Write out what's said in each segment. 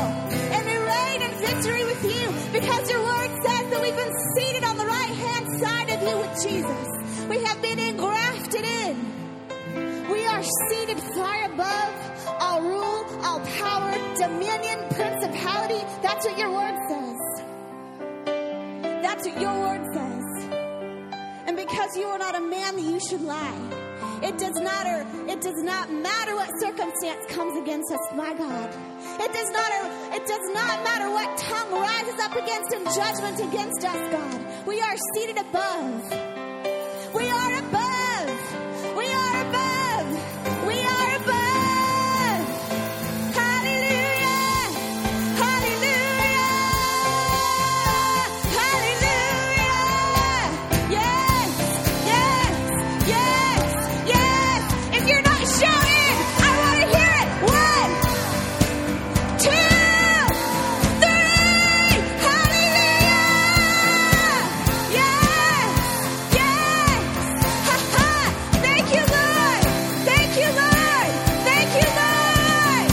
and we reign in victory with you, because your word says that we've been seated on the right-hand side of you with Jesus. We have been engrafted in. We are seated far above all rule, all power, dominion, principality. That's what your word says. That's what your word says. And because you are not a man that you should lie, it does not matter what circumstance comes against us, my God. It does not matter what tongue rises up against in judgment against us, God. We are seated above. We are above. We are above. We are above. Hallelujah. Hallelujah. Hallelujah. Yes. Yes. Yes. Yes. If you're not shouting, I want to hear it. 1, 2, 3. Hallelujah. Yes. Yes. Ha ha. Thank you, Lord. Thank you, Lord. Thank you, Lord.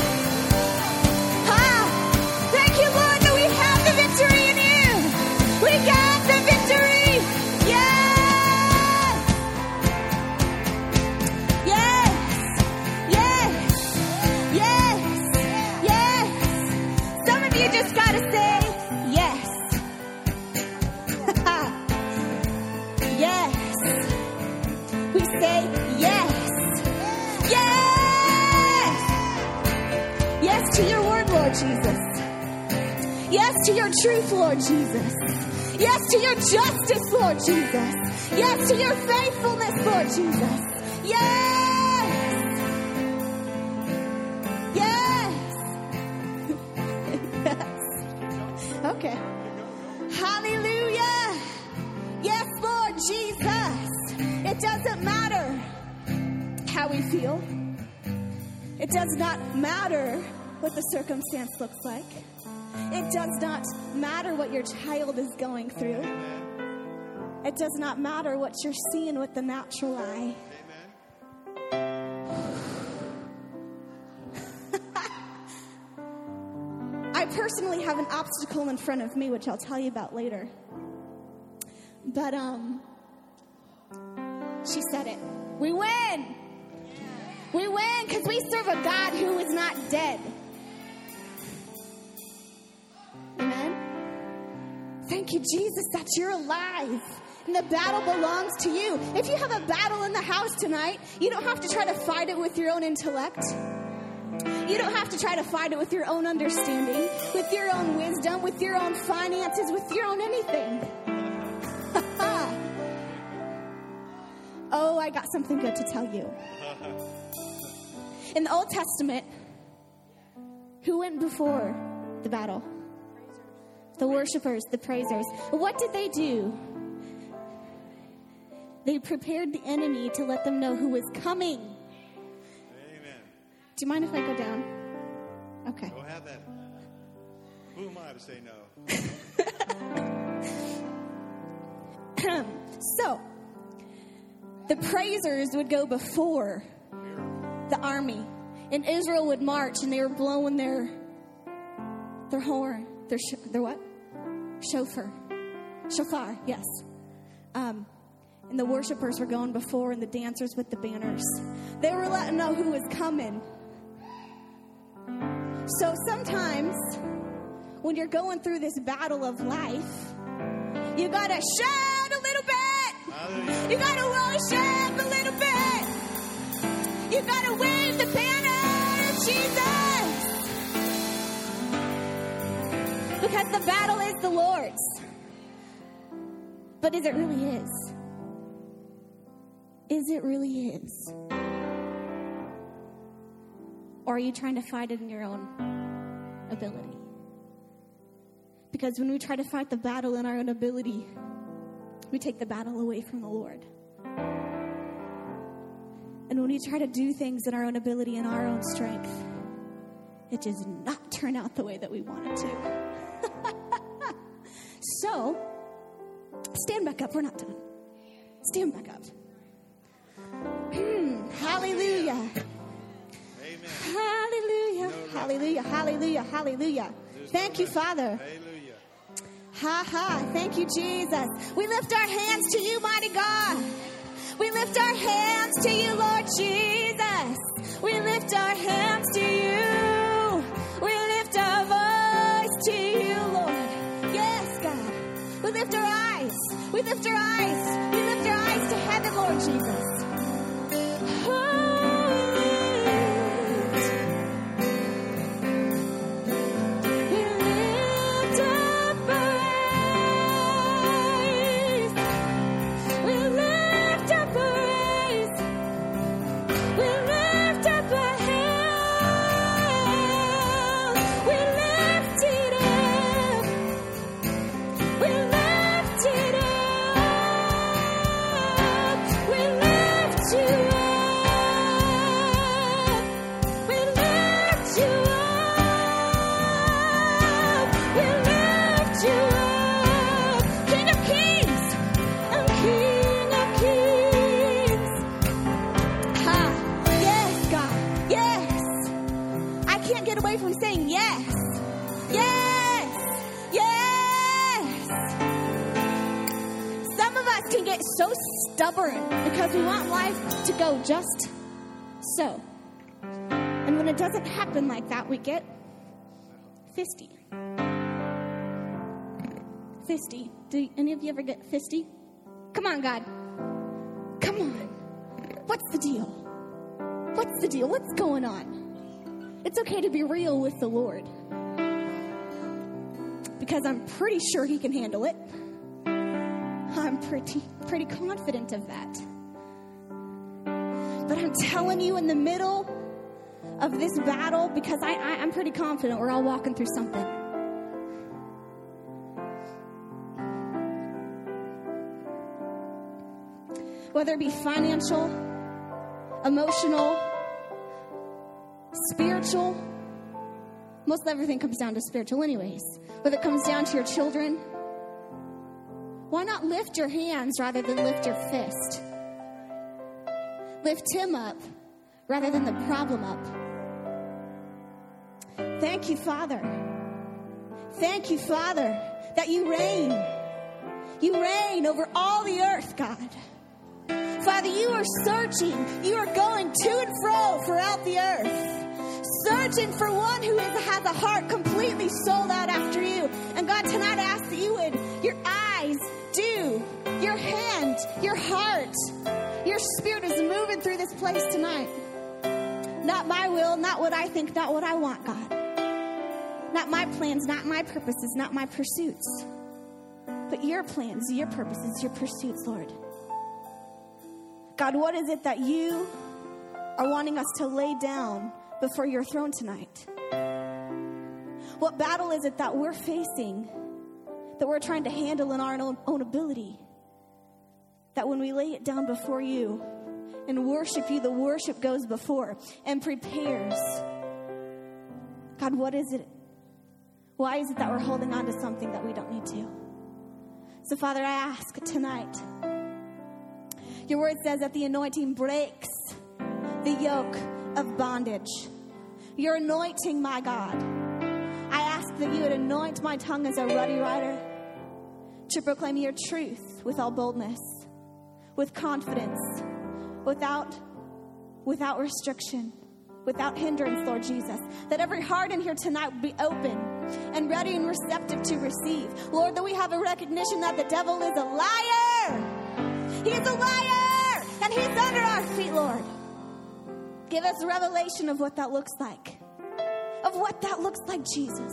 Ha. Thank you, Lord, that we have the victory in you. We got the victory. Yes. Yes. Yes. Yes. Yes. Some of you just got to say yes. Yes. We say yes. Yes. Yes to your word, Lord Jesus. Yes to your truth, Lord Jesus. Yes to your justice, Lord Jesus. Yes to your faithfulness, Lord Jesus. Yes. Yes. Yes. Okay. Hallelujah. Yes, Lord Jesus. It doesn't matter how we feel. It does not matter what the circumstance looks like. It does not matter what your child is going through. It does not matter what you're seeing with the natural eye. I personally have an obstacle in front of me, which I'll tell you about later. But she said it. We win. We win because we serve a God who is not dead. Amen. Thank you, Jesus, that you're alive. And the battle belongs to you. If you have a battle in the house tonight, you don't have to try to fight it with your own intellect. You don't have to try to fight it with your own understanding, with your own wisdom, with your own finances, with your own anything. Oh, I got something good to tell you. In the Old Testament, who went before the battle? The worshipers, the praisers. What did they do? They prepared the enemy to let them know who was coming. Amen. Do you mind if I go down? Okay. Go have that. Who am I to say no? So, the praisers would go before the army, and Israel would march, and they were blowing their horn, their what? Shofar, yes. And the worshipers were going before, and the dancers with the banners. They were letting know who was coming. So sometimes, when you're going through this battle of life, you gotta shout a little bit. Hallelujah. You gotta worship a little bit. You gotta wave the banner of Jesus. Because the battle is the Lord's. But is it really his? Is it really his? Or are you trying to fight it in your own ability? Because when we try to fight the battle in our own ability, we take the battle away from the Lord. And when we try to do things in our own ability and our own strength, it does not turn out the way that we want it to. So, stand back up. We're not done. Stand back up. Hallelujah. Amen. Hallelujah. No, hallelujah, hallelujah, hallelujah. Thank you, Father. Hallelujah. Ha ha. Thank you, Jesus. We lift our hands to you, mighty God. We lift our hands to you, Lord Jesus. We lift our hands to you. We lift our voice to you, Lord. Yes, God. We lift our eyes. We lift our eyes. We lift our eyes to heaven, Lord Jesus. So stubborn because we want life to go just so. And when it doesn't happen like that, we get fisty. Fisty. Do any of you ever get fisty? Come on, God. Come on. What's the deal? What's the deal? What's going on? It's okay to be real with the Lord. Because I'm pretty sure He can handle it. I'm pretty confident of that. But I'm telling you, in the middle of this battle, because I'm pretty confident we're all walking through something. Whether it be financial, emotional, spiritual, most everything comes down to spiritual anyways. Whether it comes down to your children, why not lift your hands rather than lift your fist? Lift Him up rather than the problem up. Thank you, Father. Thank you, Father, that you reign. You reign over all the earth, God. Father, you are searching. You are going to and fro throughout the earth, searching for one who has a heart completely sold out after you. And God, tonight I ask that you would, your eyes, your hand, your heart, your spirit is moving through this place tonight. Not my will, not what I think, not what I want, God. Not my plans, not my purposes, not my pursuits. But your plans, your purposes, your pursuits, Lord. God, what is it that you are wanting us to lay down before your throne tonight? What battle is it that we're facing, that we're trying to handle in our own ability, that when we lay it down before you and worship you, the worship goes before and prepares? God, what is it? Why is it that we're holding on to something that we don't need to? So, Father, I ask tonight, your word says that the anointing breaks the yoke of bondage. Your anointing, my God, I ask that you would anoint my tongue as a ruddy rider to proclaim your truth with all boldness, with confidence, without restriction, without hindrance, Lord Jesus. That every heart in here tonight would be open and ready and receptive to receive. Lord, that we have a recognition that the devil is a liar. He's a liar, and he's under our feet, Lord. Give us a revelation of what that looks like. Of what that looks like, Jesus.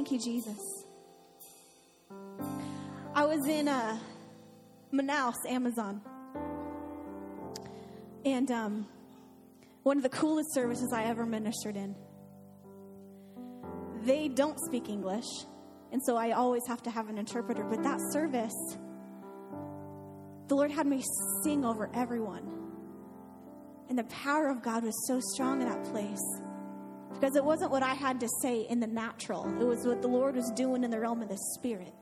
Thank you, Jesus. I was in Manaus, Amazon. And one of the coolest services I ever ministered in. They don't speak English. And so I always have to have an interpreter. But that service, the Lord had me sing over everyone. And the power of God was so strong in that place. Because it wasn't what I had to say in the natural. It was what the Lord was doing in the realm of the Spirit.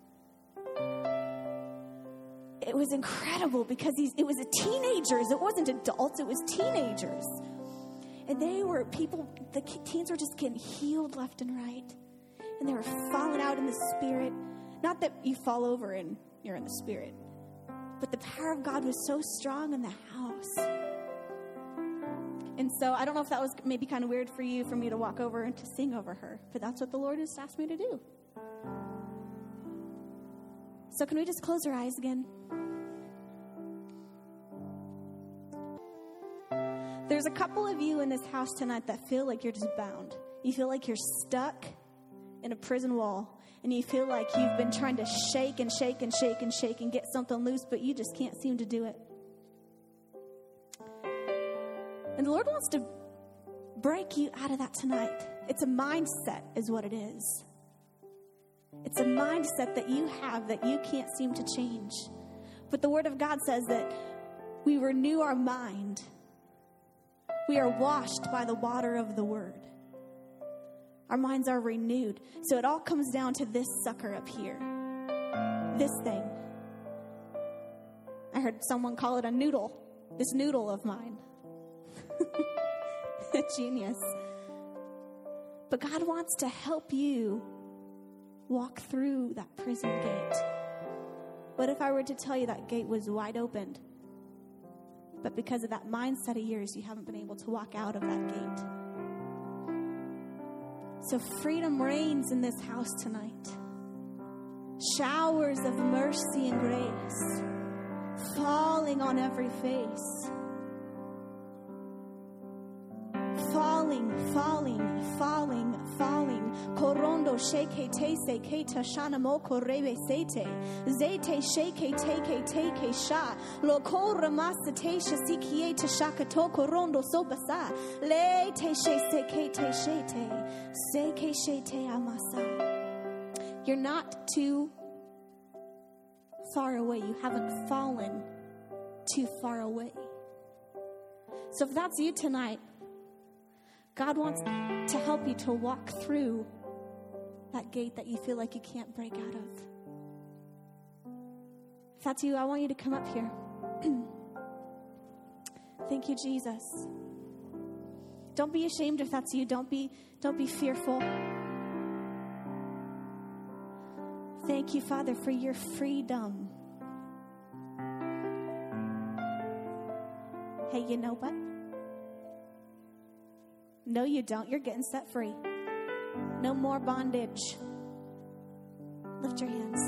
It was incredible because it was teenagers. It wasn't adults. It was teenagers. And they were people, the teens were just getting healed left and right. And they were falling out in the Spirit. Not that you fall over and you're in the Spirit. But the power of God was so strong in the house. And so I don't know if that was maybe kind of weird for you, for me to walk over and to sing over her. But that's what the Lord has asked me to do. So can we just close our eyes again? There's a couple of you in this house tonight that feel like you're just bound. You feel like you're stuck in a prison wall. And you feel like you've been trying to shake and shake and shake and shake and get something loose, but you just can't seem to do it. And the Lord wants to break you out of that tonight. It's a mindset is what it is. It's a mindset that you have that you can't seem to change. But the Word of God says that we renew our mind. We are washed by the water of the Word. Our minds are renewed. So it all comes down to this sucker up here. This thing. I heard someone call it a noodle. This noodle of mine. Genius. But God wants to help you walk through that prison gate. What if I were to tell you that gate was wide open? But because of that mindset of yours, you haven't been able to walk out of that gate. So freedom reigns in this house tonight. Showers of mercy and grace falling on every face. Falling, falling, falling, falling. Korondo sheke te se ke tashana moko rebe sete. Zete sheke teke teke sha. Loko ramasa te shasikie te shakato korondo sopasa. Le te she se ke te shete. Se ke shete amasa. You're not too far away. You haven't fallen too far away. So if that's you tonight, God wants to help you to walk through that gate that you feel like you can't break out of. If that's you, I want you to come up here. Thank you, Jesus. Don't be ashamed if that's you. Don't be fearful. Thank you, Father, for your freedom. Hey, you know what? No, you don't. You're getting set free. No more bondage. Lift your hands.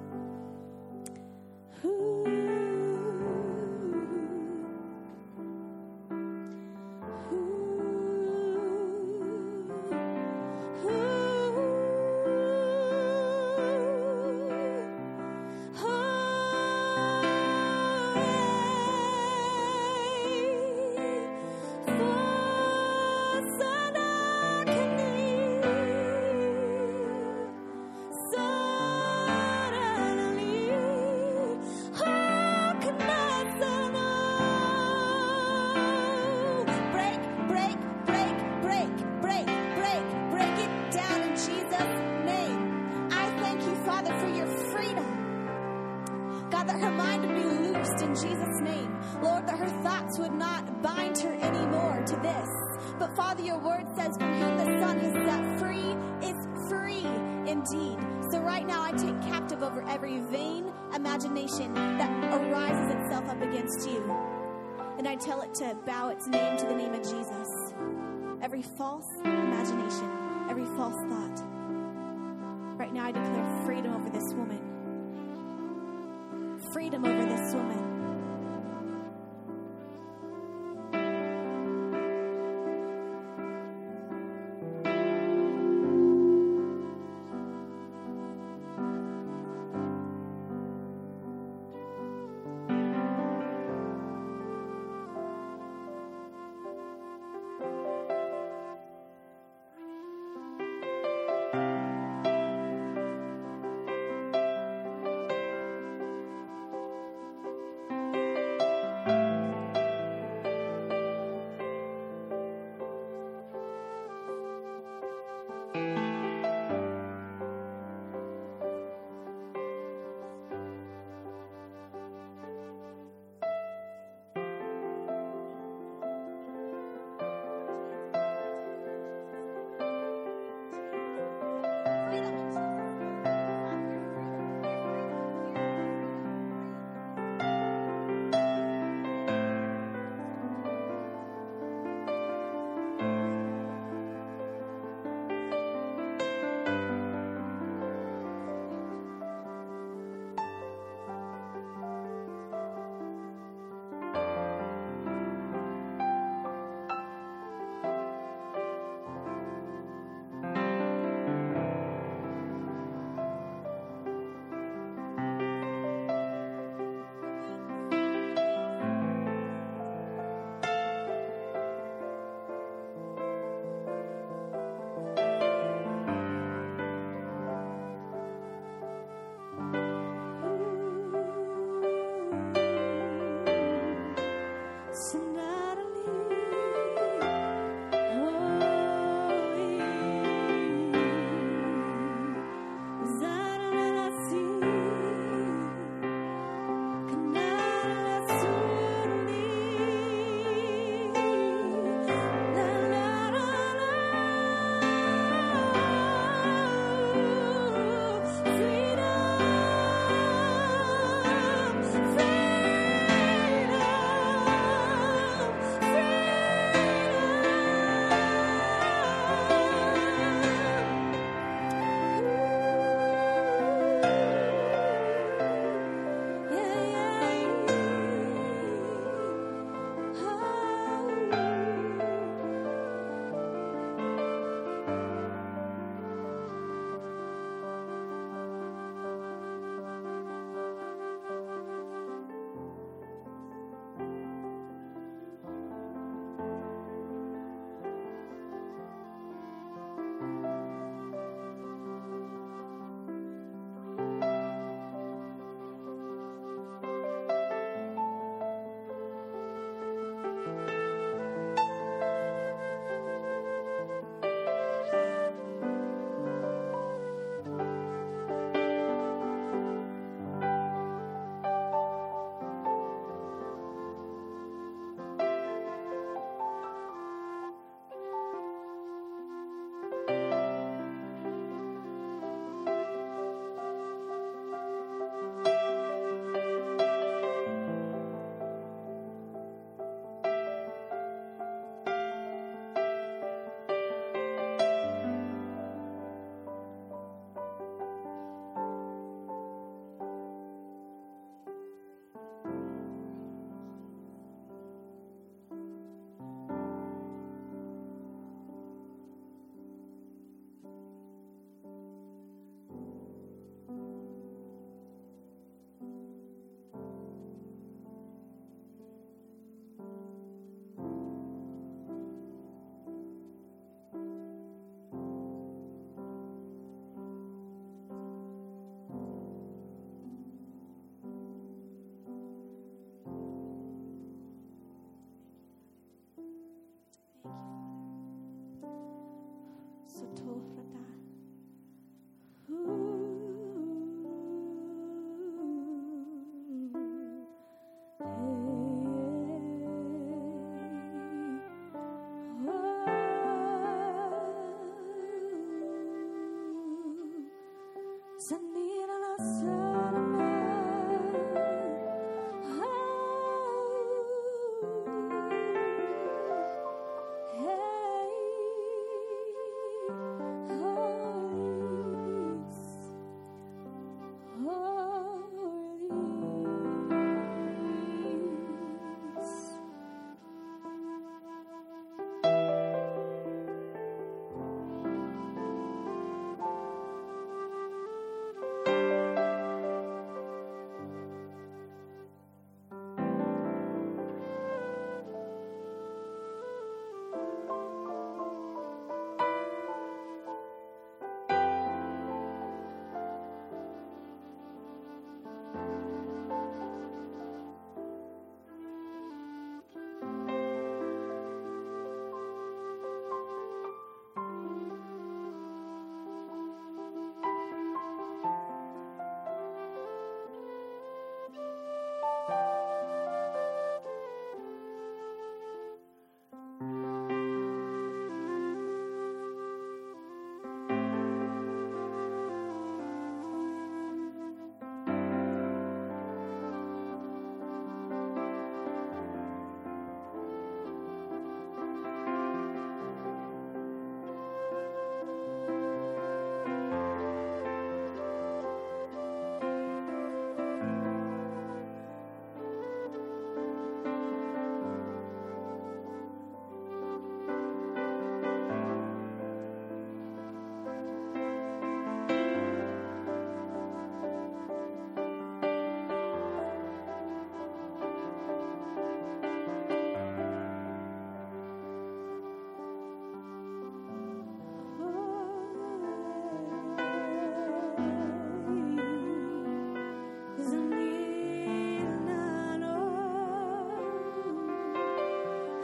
Tell it to bow its name to the name of Jesus. Every false imagination, every false thought. Right now I declare freedom over this woman. Freedom over this woman.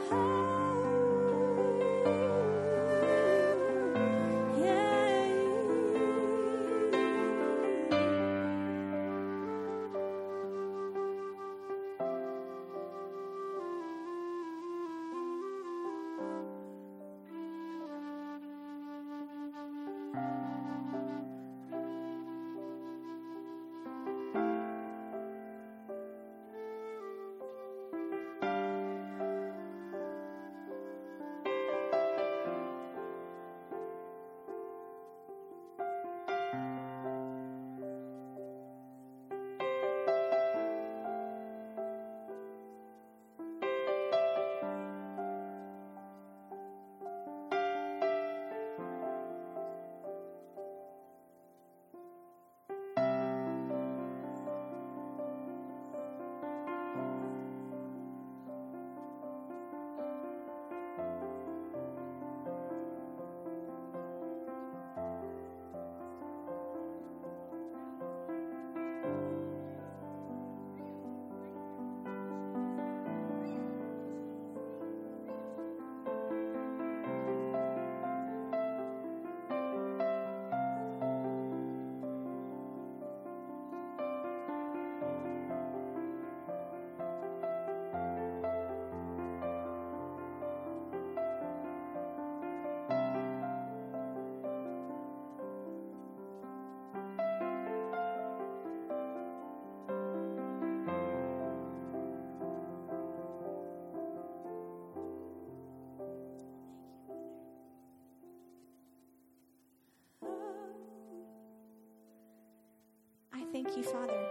Thank you, Father.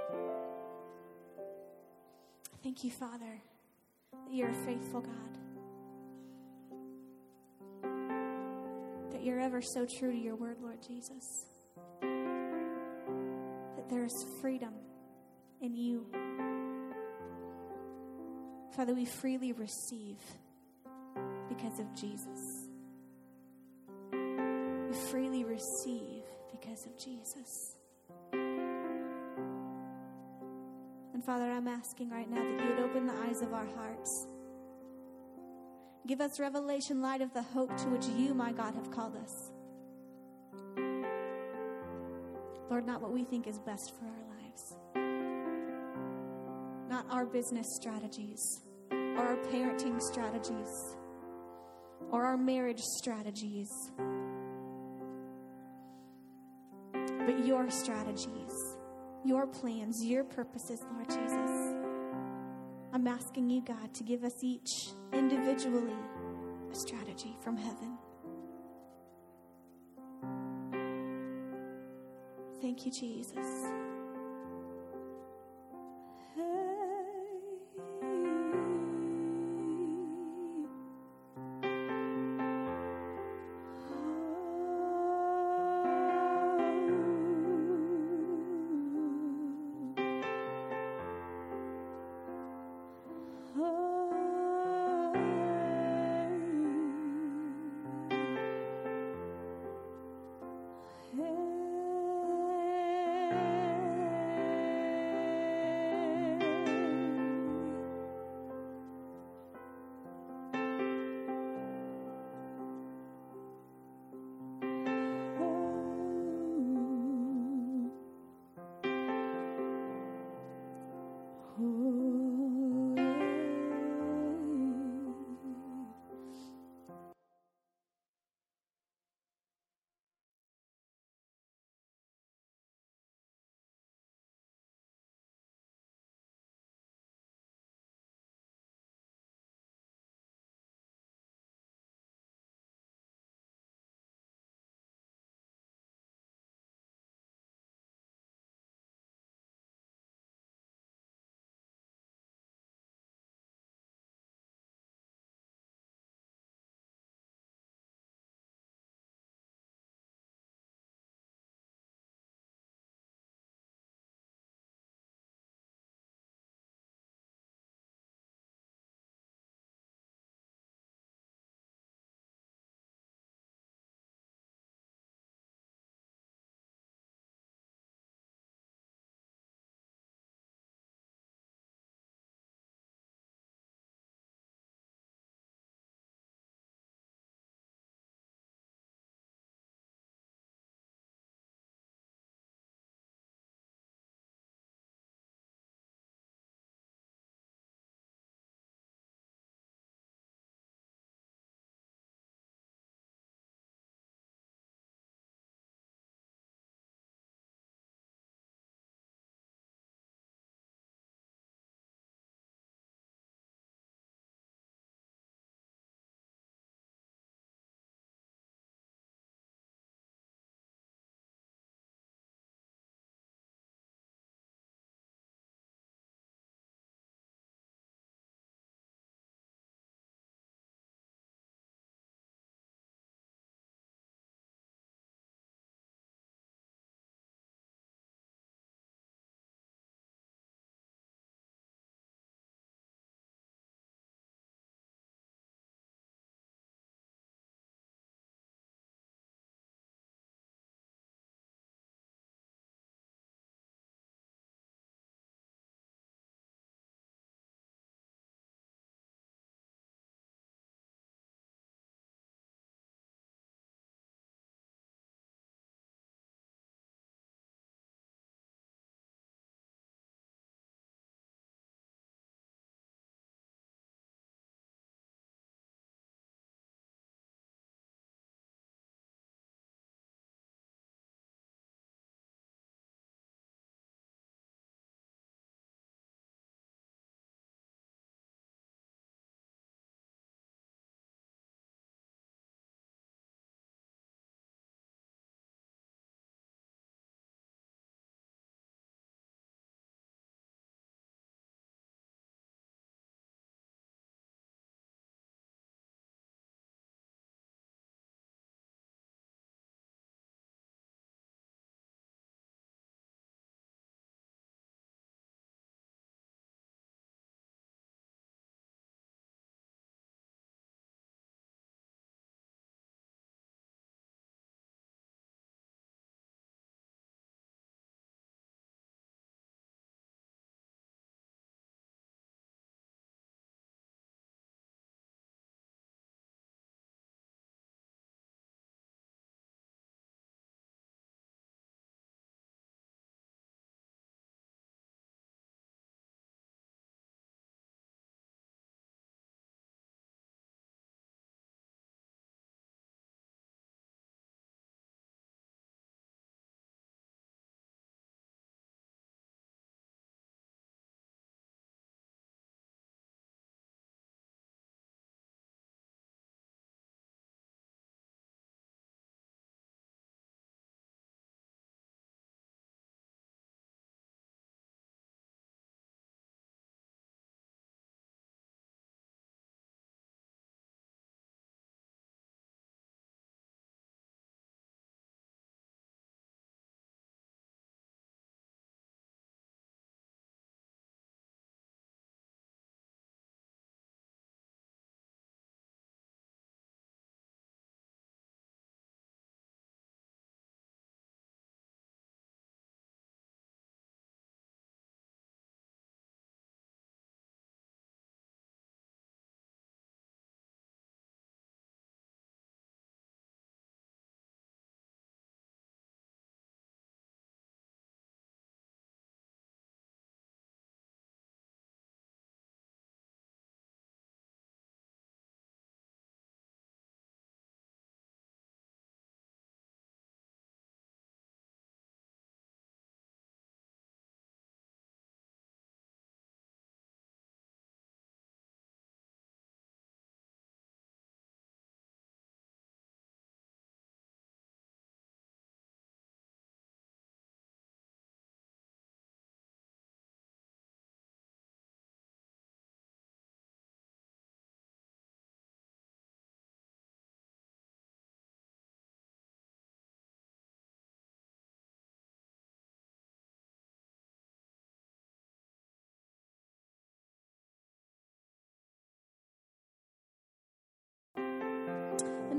Thank you, Father, that you're a faithful God. That you're ever so true to your word, Lord Jesus. That there is freedom in you. Father, we freely receive because of Jesus. We freely receive because of Jesus. And Father, I'm asking right now that you would open the eyes of our hearts. Give us revelation light of the hope to which you, my God, have called us. Lord, not what we think is best for our lives. Not our business strategies, or our parenting strategies, or our marriage strategies, but your strategies. Your plans, your purposes, Lord Jesus. I'm asking you, God, to give us each individually a strategy from heaven. Thank you, Jesus.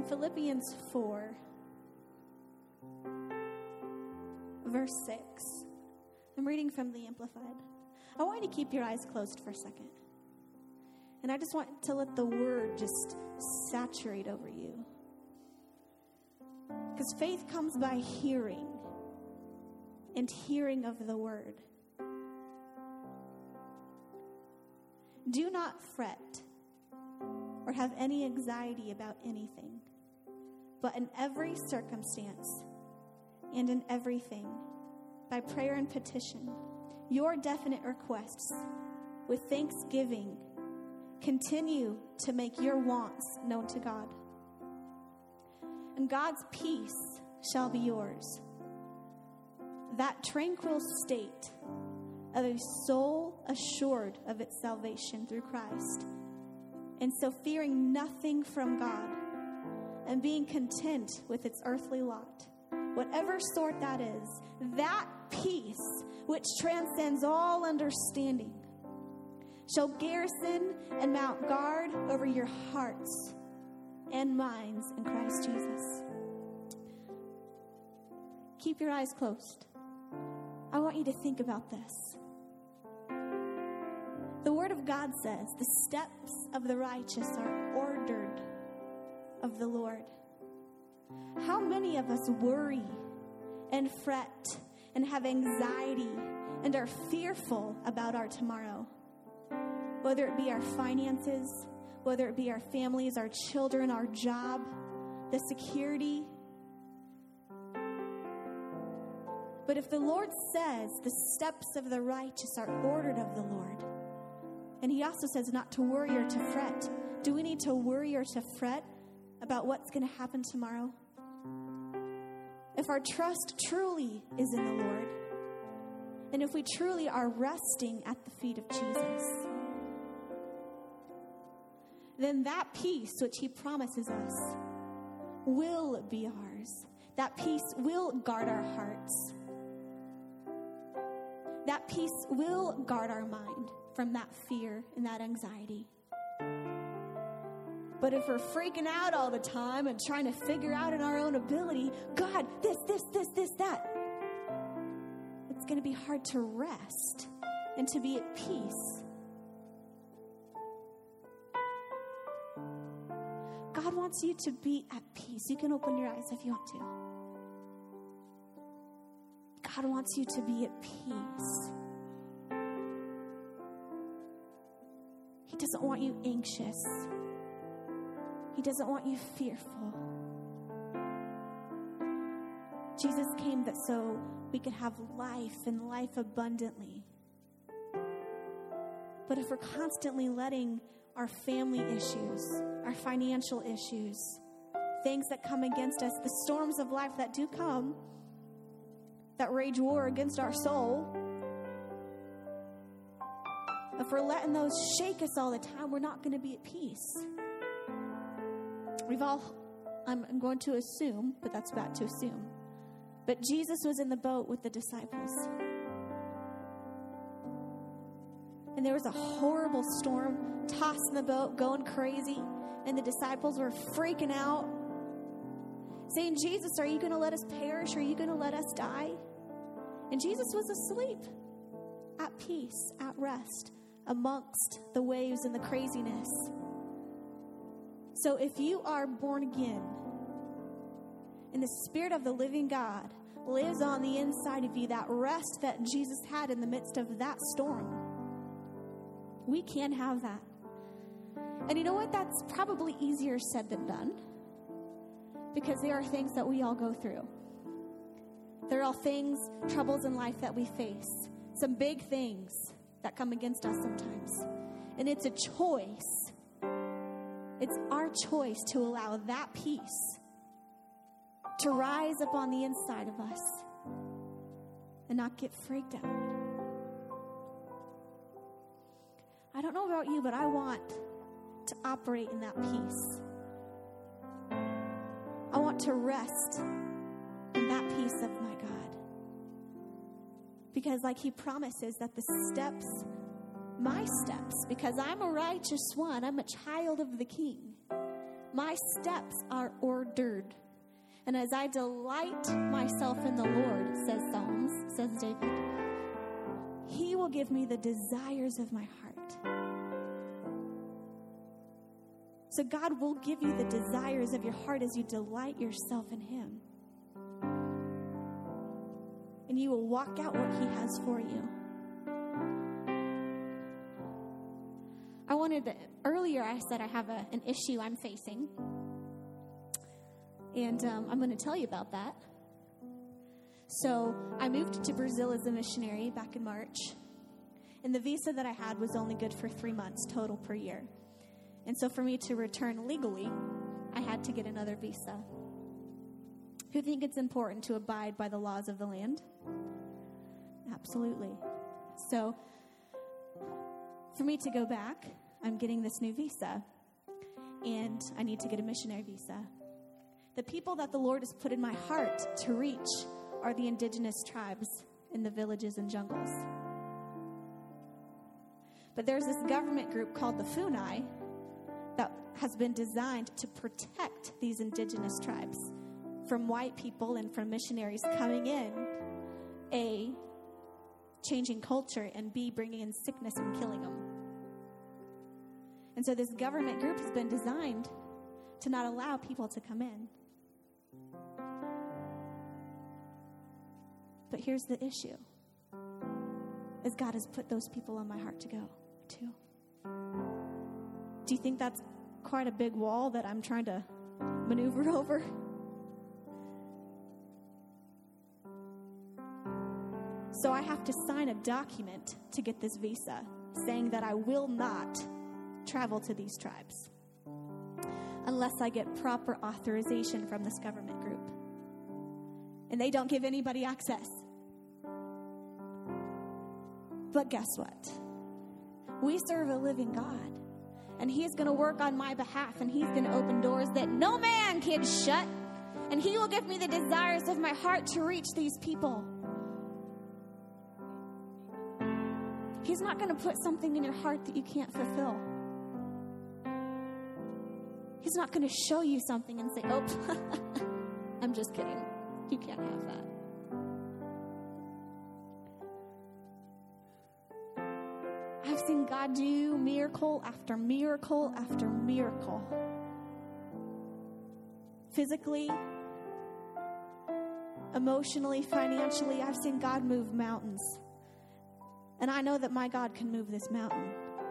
in Philippians 4, verse 6. I'm reading from the Amplified. I want you to keep your eyes closed for a second. And I just want to let the word just saturate over you. Because faith comes by hearing, and hearing of the word. Do not fret or have any anxiety about anything, but in every circumstance and in everything, by prayer and petition, your definite requests, with thanksgiving, continue to make your wants known to God. And God's peace shall be yours. That tranquil state of a soul assured of its salvation through Christ, and so fearing nothing from God, and being content with its earthly lot, whatever sort that is, that peace which transcends all understanding shall garrison and mount guard over your hearts and minds in Christ Jesus. Keep your eyes closed. I want you to think about this. The Word of God says, the steps of the righteous are ordered of the Lord. How many of us worry and fret and have anxiety and are fearful about our tomorrow? Whether it be our finances, whether it be our families, our children, our job, the security. But if the Lord says the steps of the righteous are ordered of the Lord, and he also says not to worry or to fret, do we need to worry or to fret about what's going to happen tomorrow? If our trust truly is in the Lord, and if we truly are resting at the feet of Jesus, then that peace which he promises us will be ours. That peace will guard our hearts. That peace will guard our mind from that fear and that anxiety. But if we're freaking out all the time and trying to figure out in our own ability, God, this, that, it's going to be hard to rest and to be at peace. God wants you to be at peace. You can open your eyes if you want to. God wants you to be at peace. He doesn't want you anxious. He doesn't want you fearful. Jesus came that so we could have life and life abundantly. But if we're constantly letting our family issues, our financial issues, things that come against us, the storms of life that do come, that rage war against our soul, if we're letting those shake us all the time, we're not going to be at peace. I'm going to assume, but that's bad to assume, but Jesus was in the boat with the disciples. And there was a horrible storm, tossing the boat, going crazy, and the disciples were freaking out, saying, Jesus, are you going to let us perish? Are you going to let us die? And Jesus was asleep, at peace, at rest, amongst the waves and the craziness. So if you are born again, and the Spirit of the living God lives on the inside of you, that rest that Jesus had in the midst of that storm, we can have that. And you know what? That's probably easier said than done, because there are things that we all go through. There are all things, troubles in life that we face, some big things that come against us sometimes. And it's a choice. It's our choice to allow that peace to rise up on the inside of us and not get freaked out. I don't know about you, but I want to operate in that peace. I want to rest in that peace of my God. Because like he promises that the steps, my steps, because I'm a righteous one, I'm a child of the King. My steps are ordered. And as I delight myself in the Lord, says Psalms, says David, he will give me the desires of my heart. So God will give you the desires of your heart as you delight yourself in him. And you will walk out what he has for you. Earlier I said I have an issue I'm facing. And I'm going to tell you about that. So I moved to Brazil as a missionary back in March. And the visa that I had was only good for 3 months total per year. And so for me to return legally, I had to get another visa. Who think it's important to abide by the laws of the land? Absolutely. So for me to go back, I'm getting this new visa. And I need to get a missionary visa. The people that the Lord has put in my heart to reach are the indigenous tribes in the villages and jungles. But there's this government group called the FUNAI that has been designed to protect these indigenous tribes from white people and from missionaries coming in, A, changing culture, and B, bringing in sickness and killing them. And so this government group has been designed to not allow people to come in. But here's the issue, is God has put those people on my heart to go to. Do you think that's quite a big wall that I'm trying to maneuver over? So I have to sign a document to get this visa saying that I will not travel to these tribes unless I get proper authorization from this government group. And they don't give anybody access. But guess what? We serve a living God. And he's going to work on my behalf. And he's going to open doors that no man can shut. And he will give me the desires of my heart to reach these people. He's not going to put something in your heart that you can't fulfill. He's not going to show you something and say, oh, I'm just kidding. You can't have that. I've seen God do miracle after miracle after miracle. Physically, emotionally, financially, I've seen God move mountains. And I know that my God can move this mountain.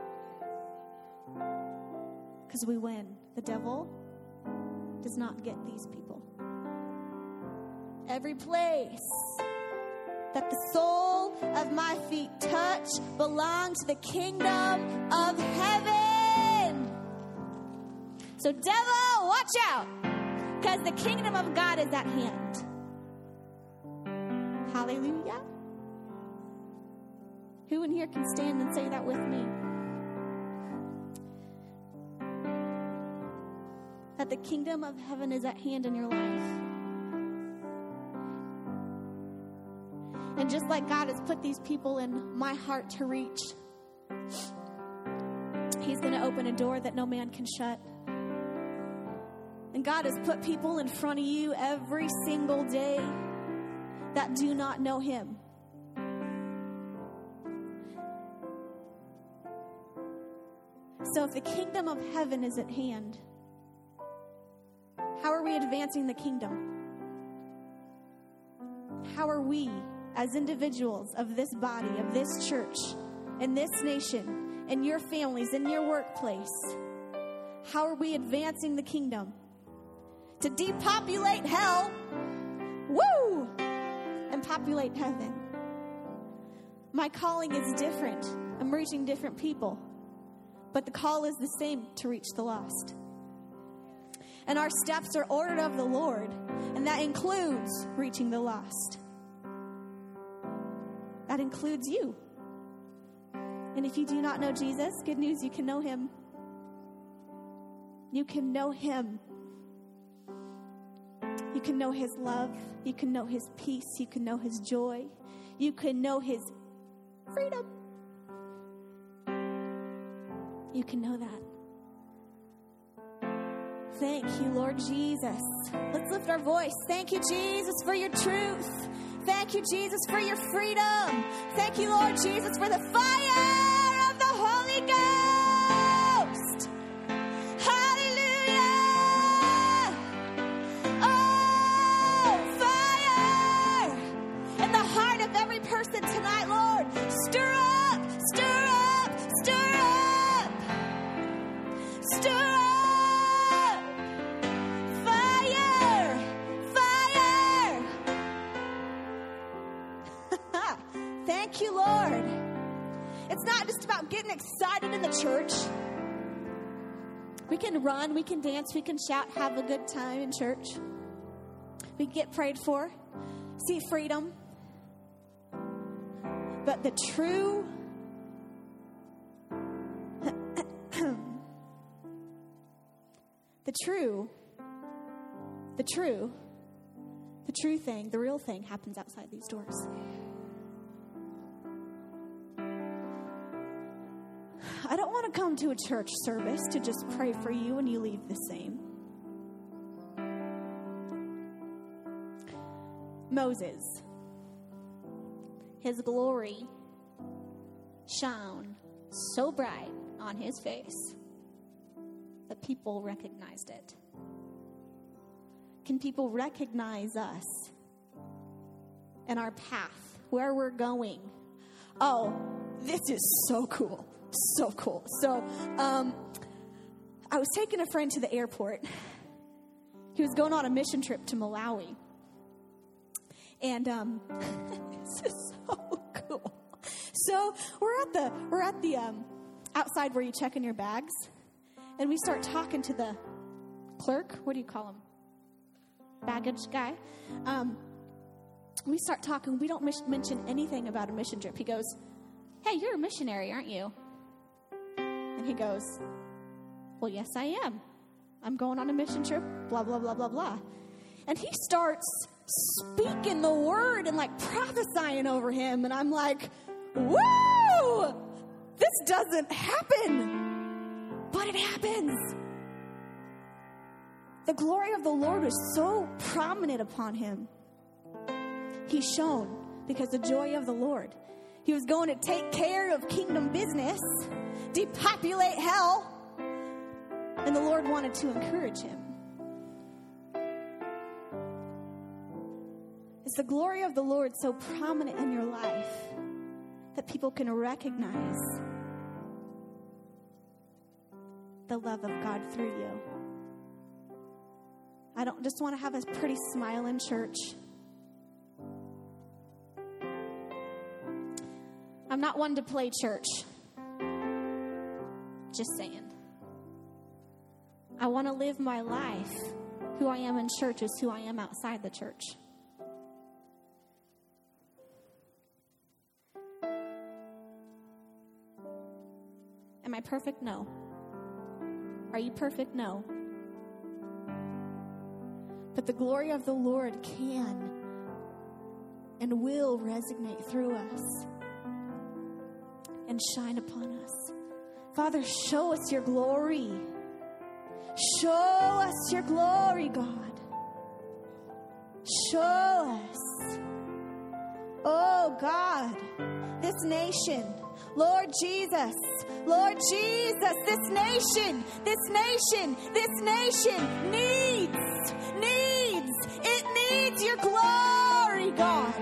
Because we win. The devil does not get these people. Every place that the sole of my feet touch belongs to the kingdom of heaven. So devil, watch out, because the kingdom of God is at hand. Hallelujah. Who in here can stand and say that with me? That the kingdom of heaven is at hand in your life. And just like God has put these people in my heart to reach, he's going to open a door that no man can shut. And God has put people in front of you every single day that do not know him. So if the kingdom of heaven is at hand, how are we advancing the kingdom? How are we, as individuals of this body, of this church, in this nation, in your families, in your workplace, how are we advancing the kingdom? To depopulate hell, woo, and populate heaven. My calling is different. I'm reaching different people. But the call is the same, to reach the lost. And our steps are ordered of the Lord, and that includes reaching the lost. That includes you. And if you do not know Jesus, good news, you can know him. You can know him. You can know his love. You can know his peace. You can know his joy. You can know his freedom. You can know that. Thank you, Lord Jesus. Let's lift our voice. Thank you, Jesus, for your truth. Thank you, Jesus, for your freedom. Thank you, Lord Jesus, for the fire of the Holy Ghost. Hallelujah. Oh, fire in the heart of every person tonight, Lord. Stir up, stir up, stir up. Stir up. Thank you, Lord. It's not just about getting excited in the church. We can run, we can dance, we can shout, have a good time in church. We can get prayed for, see freedom. But the true thing, the real thing happens outside these doors. I don't want to come to a church service to just pray for you and you leave the same. Moses, his glory shone so bright on his face that people recognized it. Can people recognize us and our path, where we're going? Oh, this is so cool. So cool. So, I was taking a friend to the airport. He was going on a mission trip to Malawi. And, this is so cool. So, we're at the outside where you check in your bags. And we start talking to the clerk. What do you call him? Baggage guy. We start talking. We don't mention anything about a mission trip. He goes, "Hey, you're a missionary, aren't you?" And he goes, "Well, yes, I am. I'm going on a mission trip, blah, blah, blah, blah, blah." And he starts speaking the word and like prophesying over him. And I'm like, woo! This doesn't happen. But it happens. The glory of the Lord was so prominent upon him. He shone because the joy of the Lord. He was going to take care of kingdom business, depopulate hell, and the Lord wanted to encourage him. Is the glory of the Lord so prominent in your life that people can recognize the love of God through you? I don't just want to have a pretty smile in church. I'm not one to play church. Just saying. I want to live my life. Who I am in church is who I am outside the church. Am I perfect? No. Are you perfect? No. But the glory of the Lord can and will resonate through us and shine upon us. Father, show us your glory. Show us your glory, God. Show us. Oh, God, this nation, Lord Jesus, this nation needs your glory, God.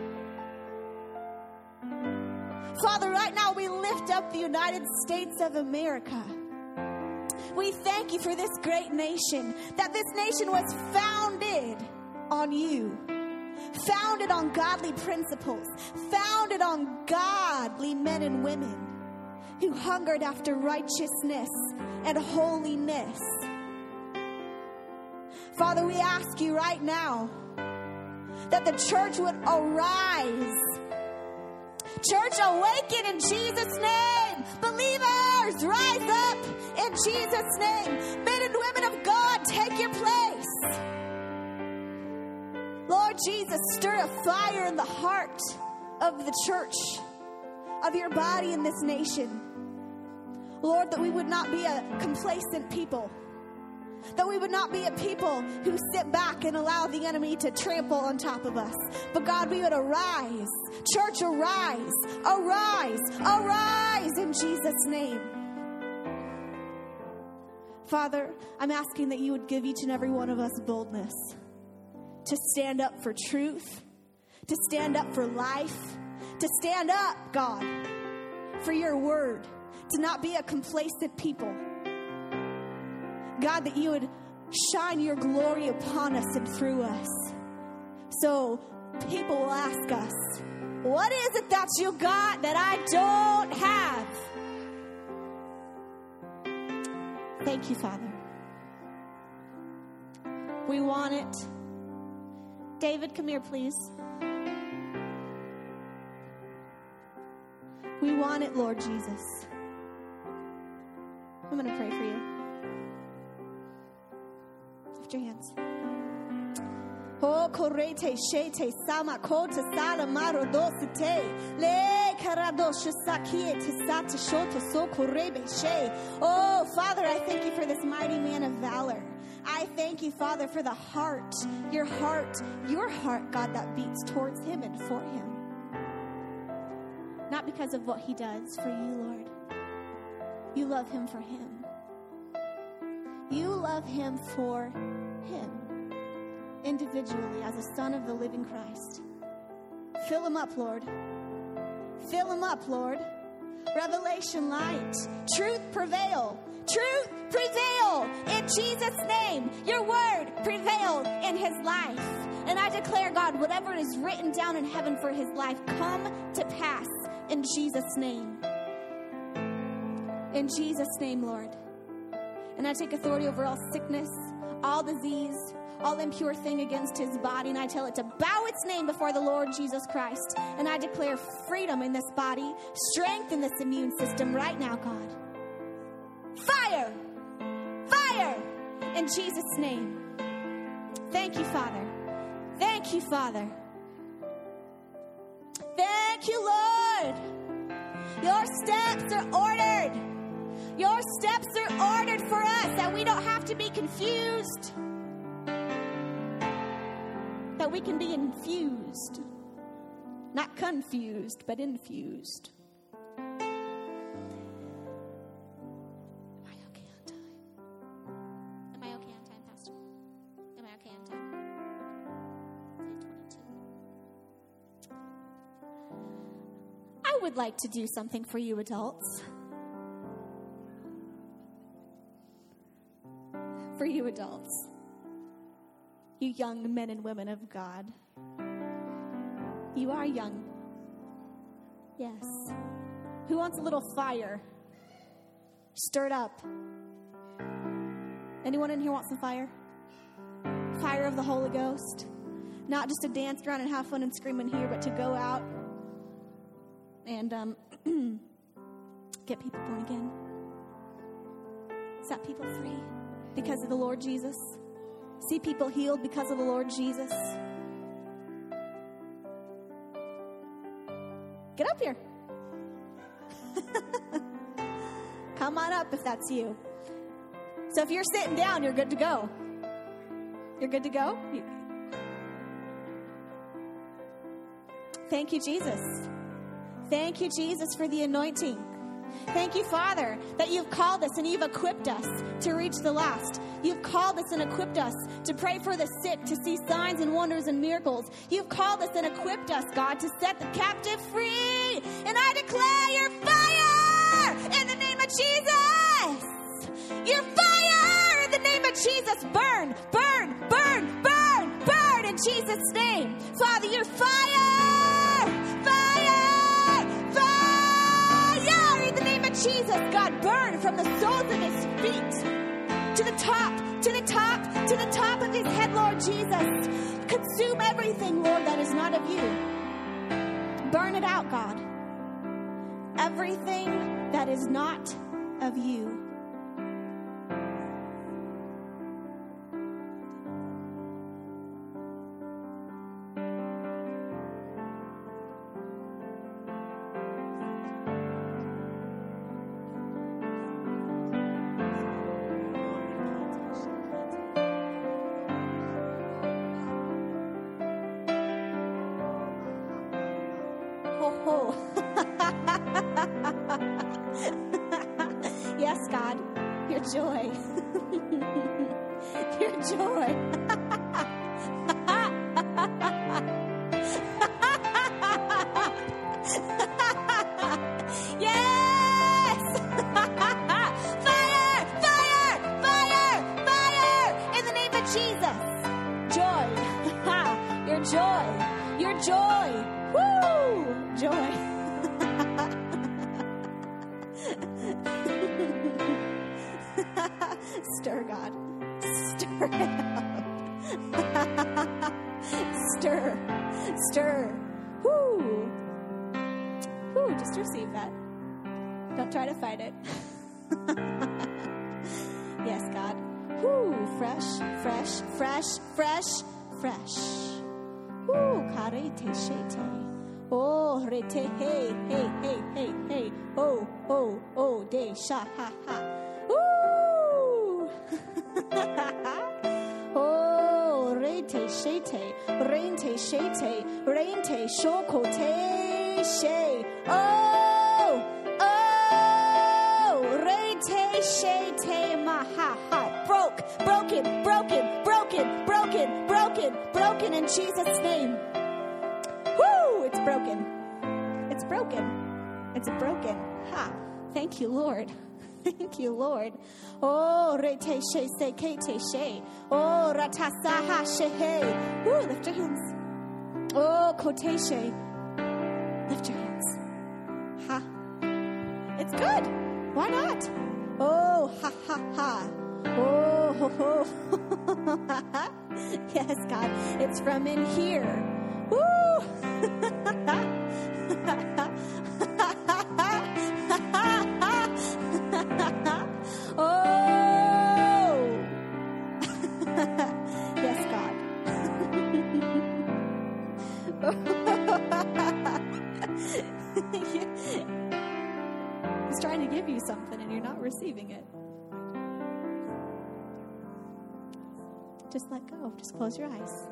Father, right now we lift up the United States of America. We thank you for this great nation, that this nation was founded on you, founded on godly principles, founded on godly men and women who hungered after righteousness and holiness. Father, we ask you right now that the church would arise. Church, awaken in Jesus' name. Believers, rise up in Jesus' name. Men and women of God, take your place. Lord Jesus, stir a fire in the heart of the church, of your body in this nation. Lord, that we would not be a complacent people, That we would not be a people who sit back and allow the enemy to trample on top of us. But God, we would arise. Church, arise. Arise. Arise in Jesus' name. Father, I'm asking that you would give each and every one of us boldness to stand up for truth, to stand up for life, to stand up, God, for your word, to not be a complacent people. God, that you would shine your glory upon us and through us. So people will ask us, what is it that you got that I don't have? Thank you, Father. We want it. David, come here, please. We want it, Lord Jesus. I'm going to pray for you. Lift your hands. Oh, korete shete sama kota sala maro dosite le karadosh sakie tesata shoto so korebe she. Oh, Father, I thank you for this mighty man of valor. I thank you, Father, for the heart, your heart, God, that beats towards him and for him. Not because of what he does for you, Lord. You love him for him. You love him for him. Individually, as a son of the living Christ. Fill him up, Lord. Fill him up, Lord. Revelation light. Truth prevail. Truth prevail in Jesus' name. Your word prevail in his life. And I declare, God, whatever is written down in heaven for his life, come to pass in Jesus' name. In Jesus' name, Lord. And I take authority over all sickness, all disease, all impure thing against his body, and I tell it to bow its name before the Lord Jesus Christ. And I declare freedom in this body, strength in this immune system right now, God. Fire! Fire! In Jesus' name. Thank you, Father. Thank you, Father. Thank you, Lord. Your steps are ordered. Your steps are ordered for us, that we don't have to be confused. That we can be infused. Not confused, but infused. Am I okay on time? Am I okay on time, Pastor? Am I okay on time? 8:22. I would like to do something for you adults. For you adults. You young men and women of God. You are young. Yes. Who wants a little fire? Stirred up. Anyone in here want some fire? Fire of the Holy Ghost. Not just to dance around and have fun and scream in here, but to go out and get people born again. Set people free because of the Lord Jesus. See people healed because of the Lord Jesus. Get up here. Come on up if that's you. So if you're sitting down, you're good to go. You're good to go? Thank you, Jesus. Thank you, Jesus, for the anointing. Thank you, Father, that you've called us and you've equipped us to reach the lost. You've called us and equipped us to pray for the sick, to see signs and wonders and miracles. You've called us and equipped us, God, to set the captive free. And I declare your fire in the name of Jesus. Your fire in the name of Jesus. Burn, burn, burn, burn, burn in Jesus' name. Father, your fire, fire, fire in the name of Jesus. God, burn from the soles of his feet to the top, to the top, to the top of his head, Lord Jesus. Consume everything, Lord, that is not of you. Burn it out, God. Everything that is not of you. God. Your joy. Your joy. Yes! Fire! Fire! Fire! Fire! In the name of Jesus. Joy. Your joy. Your joy. Woo! Joy. Stir, God. Stir it up. Stir. Stir. Woo. Woo. Just receive that. Don't try to fight it. Yes, God. Woo. Fresh, fresh, fresh, fresh, fresh. Woo. Karete shete. Oh, rete, hey, hey, hey, hey, hey. Oh, oh, oh, de, sha, ha, ha. Woo! Oh, rete, shete, rente, shete, rente, shokote, she. Oh, oh, rete, shete, ma, ha, ha. Broken, broken, broken, broken, broken, broken in Jesus' name. Woo! It's broken. It's broken. It's broken. Ha. Thank you, Lord. Thank you, Lord. Oh, rete she se kete she. Oh, ratasaha shehe. Woo! Lift your hands. Oh, kote she. Lift your hands. Ha. It's good. Why not? Oh, ha ha ha. Oh, ho ho. Yes, God. It's from in here. Woo! Oh! Yes, God. He's trying to give you something and you're not receiving it. Just let go. Just close your eyes.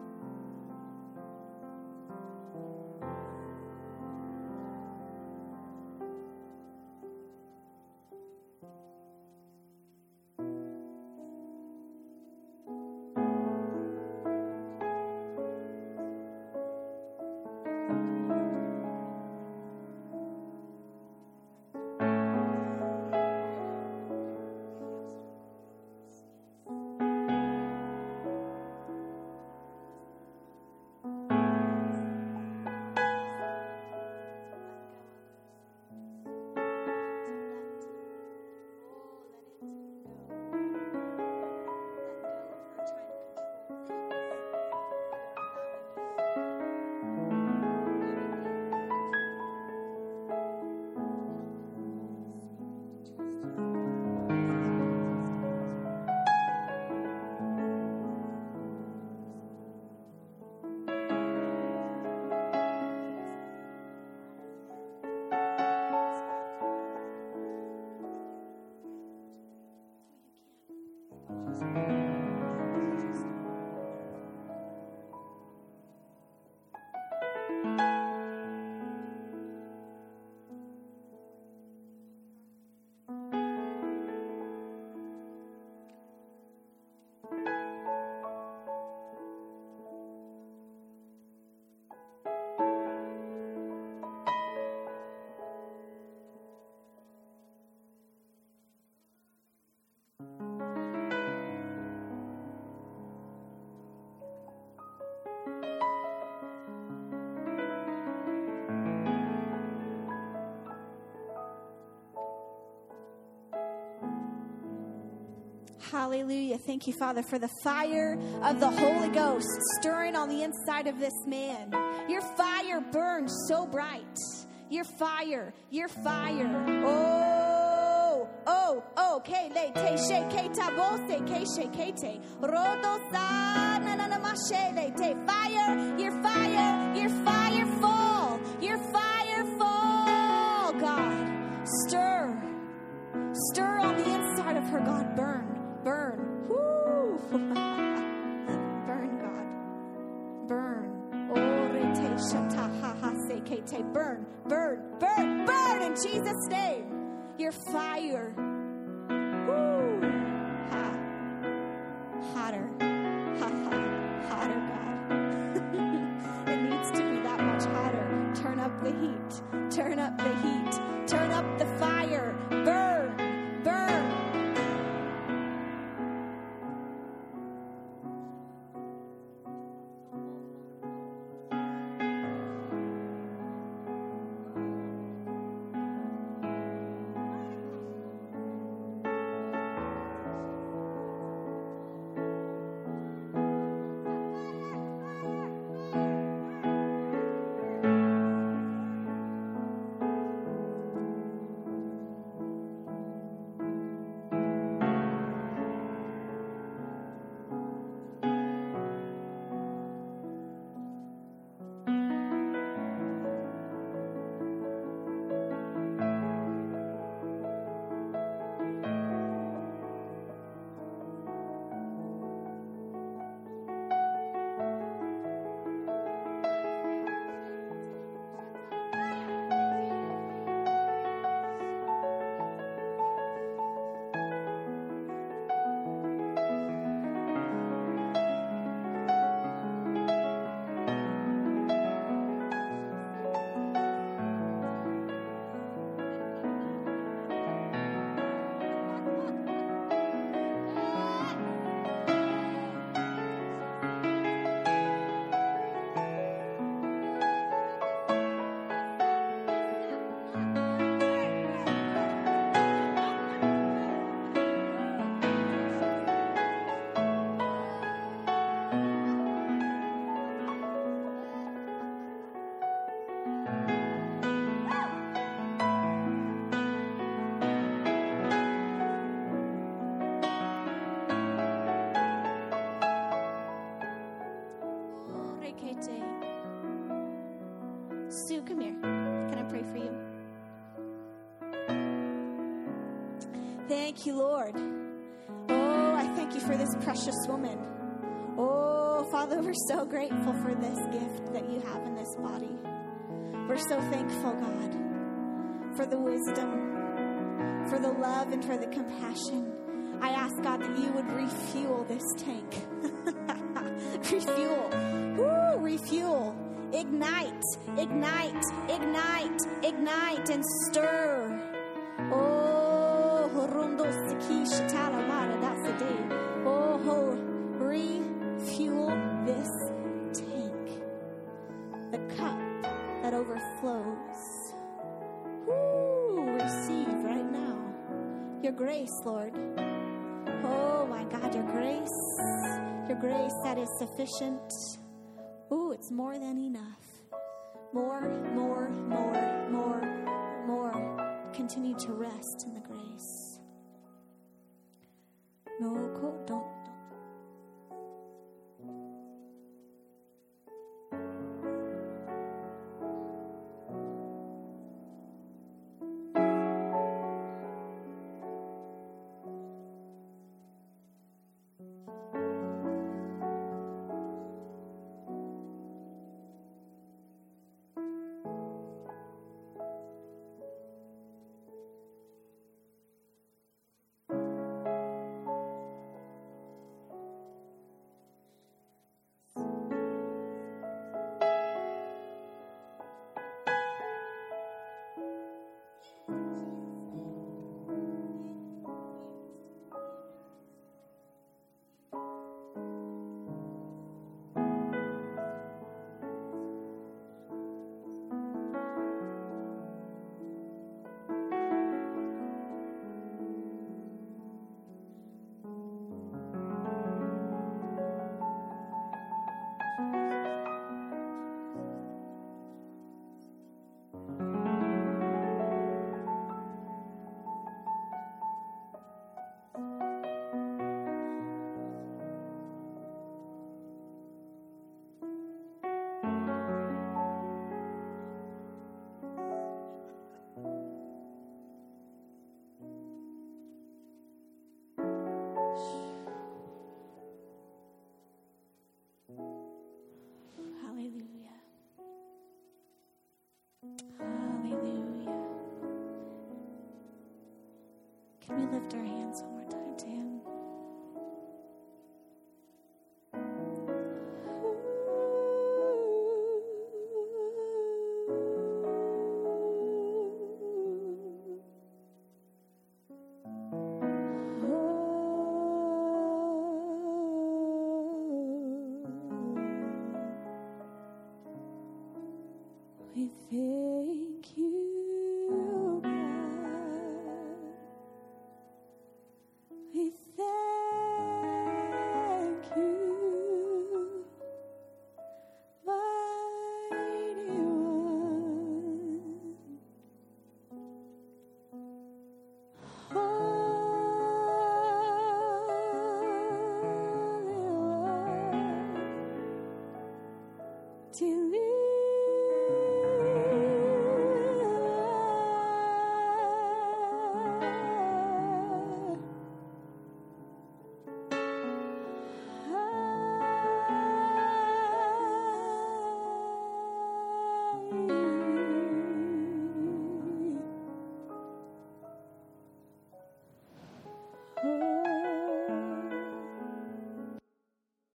Hallelujah. Thank you, Father, for the fire of the Holy Ghost stirring on the inside of this man. Your fire burns so bright. Your fire, your fire. Oh, oh, oh. Kele te she ke tabose ke she ke te. Rodo sa na na na ma she le te. Fire, your fire fall. Your fire fall, God. Stir. Stir on the inside of her, God. Burn. Burn. Woo. Burn, God. Burn. Burn, burn, burn, burn in Jesus' name. Your fire. Turn up the heat. Turn up the fire. Burn, burn. Sue, come here. Can I pray for you? Thank you, Lord. Oh, I thank you for this precious woman. Oh, Father, we're so grateful for this gift that you have in this body. We're so thankful, God, for the wisdom, for the love, and for the compassion. I ask, God, that you would refuel this tank. Refuel. Woo, refuel. Ignite, ignite, ignite, ignite, and stir. Oh, refuel this tank. The cup that overflows. Woo, receive right now your grace, Lord. Oh my God, your grace that is sufficient. Ooh, it's more than enough. More. Continue to rest in the grace. No, don't. Hallelujah. Can we lift our hands, oh